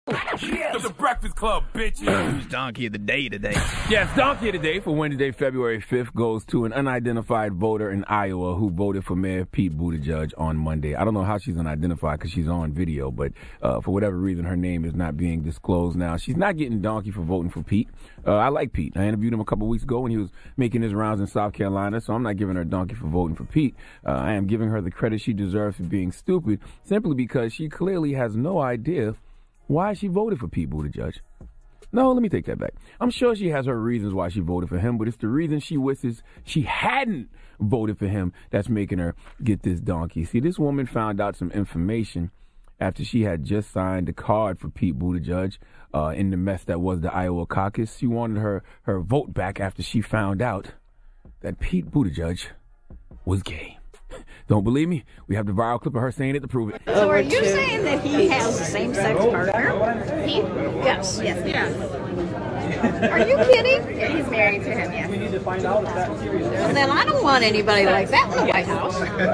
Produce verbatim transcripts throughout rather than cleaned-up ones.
Yes. It's the Breakfast Club, bitches. Who's Donkey of the Day today? Yes, Donkey of the Day for Wednesday, February fifth goes to an unidentified voter in Iowa who voted for Mayor Pete Buttigieg on Monday. I don't know how she's unidentified because she's on video, but uh, for whatever reason, her name is not being disclosed now. She's not getting donkey for voting for Pete. Uh, I like Pete. I interviewed him a couple weeks ago when he was making his rounds in South Carolina, so I'm not giving her donkey for voting for Pete. Uh, I am giving her the credit she deserves for being stupid simply because she clearly has no idea why she voted for Pete Buttigieg. No, let me take that back. I'm sure she has her reasons why she voted for him, but it's the reason she wishes she hadn't voted for him that's making her get this donkey. See, this woman found out some information after she had just signed a card for Pete Buttigieg uh, in the mess that was the Iowa caucus. She wanted her, her vote back after she found out that Pete Buttigieg was gay. Don't believe me? We have the viral clip of her saying it to prove it. So are you saying that he has a same-sex partner? He? Yes. Yes. Yes. Are you kidding? Yeah, he's married to him, yes. We need to find out if that's serious. Well, then I don't want anybody like that in the White House.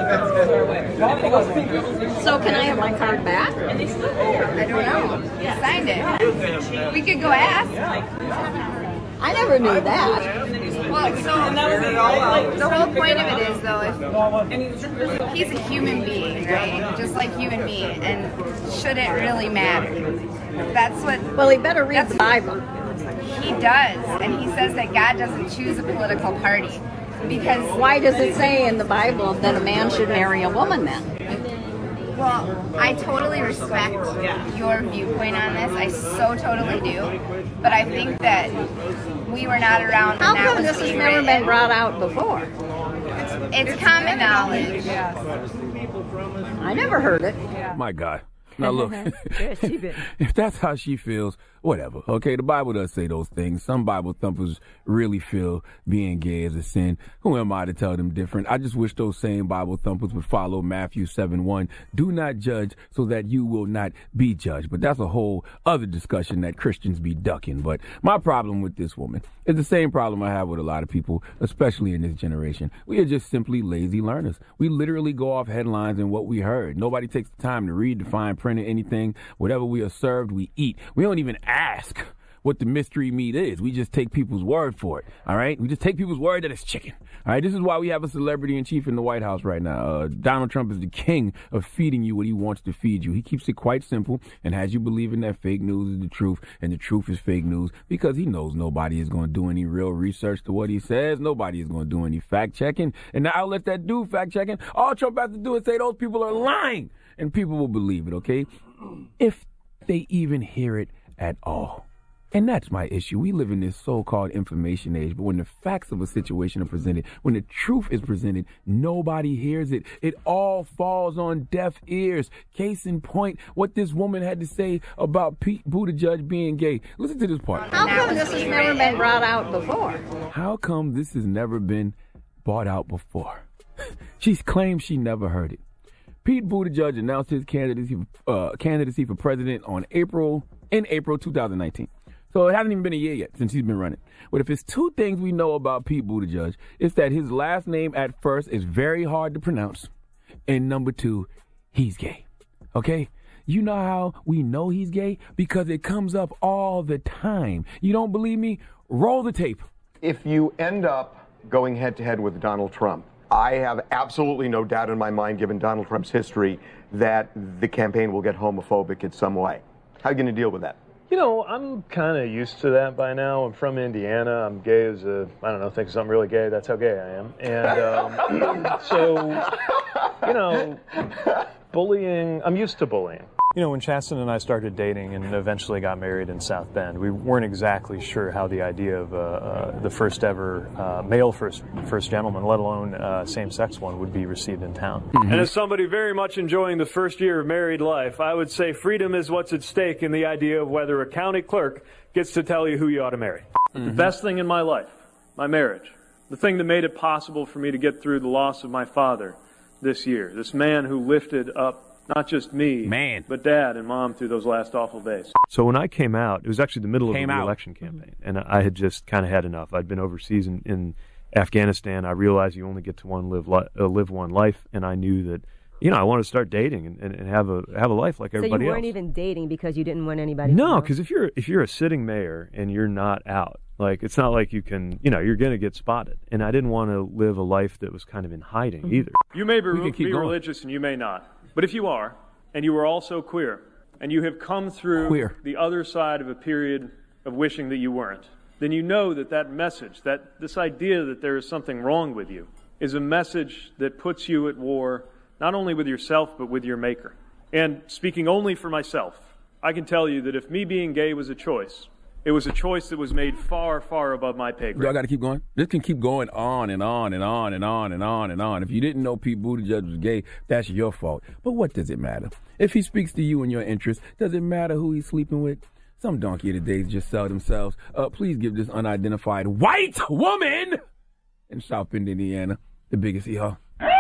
So can I have my card back? I don't know. He signed it. We could go ask. I never knew that. Well, so the whole point of it is, though, if he's a human being, right? Just like you and me, and should it really matter? That's what. Well, he better read the Bible. He does, and he says that God doesn't choose a political party because. Why does it say in the Bible that a man should marry a woman then? Well, I totally respect your viewpoint on this. I so totally do. But I think that we were not around How when that come was this has being never written. been brought out before? It's, it's common knowledge. I never heard it. My God. Now, look, if that's how she feels, whatever. Okay, the Bible does say those things. Some Bible thumpers really feel being gay is a sin. Who am I to tell them different? I just wish those same Bible thumpers would follow Matthew seven one. Do not judge so that you will not be judged. But that's a whole other discussion that Christians be ducking. But my problem with this woman is the same problem I have with a lot of people, especially in this generation. We are just simply lazy learners. We literally go off headlines and what we heard. Nobody takes the time to read the fine print of anything. Whatever we are served, we eat. We don't even ask what the mystery meat is. We just take people's word for it. All right? We just take people's word that it's chicken. All right? This is why we have a celebrity in chief in the White House right now. Uh, Donald Trump is the king of feeding you what he wants to feed you. He keeps it quite simple and has you believing that fake news is the truth and the truth is fake news because he knows nobody is going to do any real research to what he says. Nobody is going to do any fact checking. And the outlets that do fact checking, all Trump has to do is say those people are lying and people will believe it, okay? If they even hear it at all. And that's my issue. We live in this so-called information age, but when the facts of a situation are presented, when the truth is presented, nobody hears it. It all falls on deaf ears. Case in point, what this woman had to say about Pete Buttigieg being gay. Listen to this part. How come this has never been brought out before? How come this has never been brought out before? She claims she never heard it. Pete Buttigieg announced his candidacy, uh, candidacy for president on April in April two thousand nineteen. So it hasn't even been a year yet since he's been running. But if it's two things we know about Pete Buttigieg, it's that his last name at first is very hard to pronounce. And number two, he's gay. Okay? You know how we know he's gay? Because it comes up all the time. You don't believe me? Roll the tape. If you end up going head-to-head with Donald Trump, I have absolutely no doubt in my mind, given Donald Trump's history, that the campaign will get homophobic in some way. How are you going to deal with that? You know, I'm kind of used to that by now. I'm from Indiana. I'm gay as a, I don't know, think something really gay. That's how gay I am. And um, so, you know, bullying, I'm used to bullying. You know, when Chasten and I started dating and eventually got married in South Bend, we weren't exactly sure how the idea of uh, uh, the first ever uh, male first first gentleman, let alone uh, same-sex one, would be received in town. Mm-hmm. And as somebody very much enjoying the first year of married life, I would say freedom is what's at stake in the idea of whether a county clerk gets to tell you who you ought to marry. Mm-hmm. The best thing in my life, my marriage, the thing that made it possible for me to get through the loss of my father this year, this man who lifted up not just me, Man. but Dad and Mom through those last awful days. So when I came out, it was actually the middle Came of the out. election campaign, and I had just kind of had enough. I'd been overseas in, in Afghanistan. I realized you only get to one live li- uh, live one life, and I knew that you know, I wanted to start dating and, and, and have a have a life like everybody else. So you weren't else. even dating because you didn't want anybody to No, know? because if you're if you're a sitting mayor and you're not out, like it's not like you can, you know, you're going to get spotted. And I didn't want to live a life that was kind of in hiding mm-hmm. either. You may be, re- be religious and you may not, but if you are, and you are also queer, and you have come through queer. the other side of a period of wishing that you weren't, then you know that that message, that this idea that there is something wrong with you, is a message that puts you at war not only with yourself but with your maker. And speaking only for myself, I can tell you that if me being gay was a choice, it was a choice that was made far, far above my pay grade. Y'all got to keep going? This can keep going on and on and on and on and on and on. If you didn't know Pete Buttigieg was gay, that's your fault. But what does it matter? If he speaks to you and your interests, does it matter who he's sleeping with? Some donkey of the days just sell themselves. Uh, please give this unidentified white woman in South Bend, Indiana, the biggest hee-haw.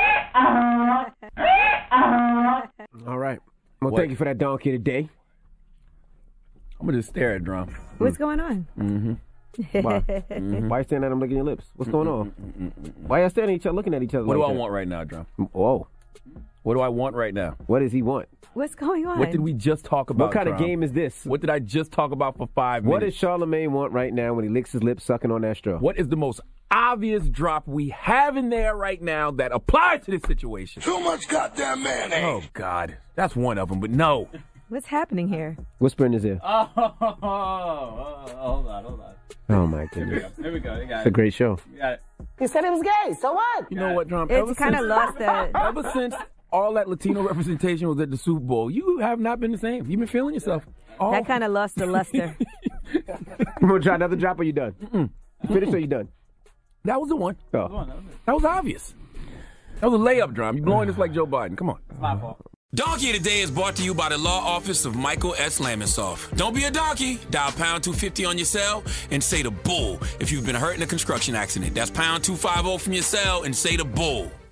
All right. Well, What? thank you for that donkey today. I'm going to just stare at Drum. What's going on? Mm-hmm. Why? mm-hmm. Why you standing at him licking your lips? What's going on? Mm-hmm. Why y'all standing at each other looking at each other What like do I that? want right now, Drum? Whoa. What do I want right now? What does he want? What's going on? What did we just talk about, What kind Drum? of game is this? What did I just talk about for five What minutes? does Charlamagne want right now when he licks his lips sucking on that straw? What is the most obvious drop we have in there right now that applies to this situation? Too much goddamn mayonnaise. Oh, God. That's one of them, but no. What's happening here? Whisper in his ear. Oh, oh, oh, oh, hold on, hold on. Oh, my goodness. Here we go. You got It's a great show. You got it. He said it was gay, so what? You know what, Drum? Ever It's kind of since- lost the... Ever since all that Latino representation was at the Super Bowl, you have not been the same. You've been feeling yourself. All- That kind of lost the luster. You want to try another drop or you done? Mm-mm. You finished or you done? That was the one. Oh. That was obvious. That was a layup, Drum. You're blowing this like Joe Biden. Come on. It's my fault. Donkey of the Day is brought to you by the law office of Michael S. Lamonsoff. Don't be a donkey. Dial pound two fifty on your cell and say the bull if you've been hurt in a construction accident. That's pound two fifty from your cell and say the bull.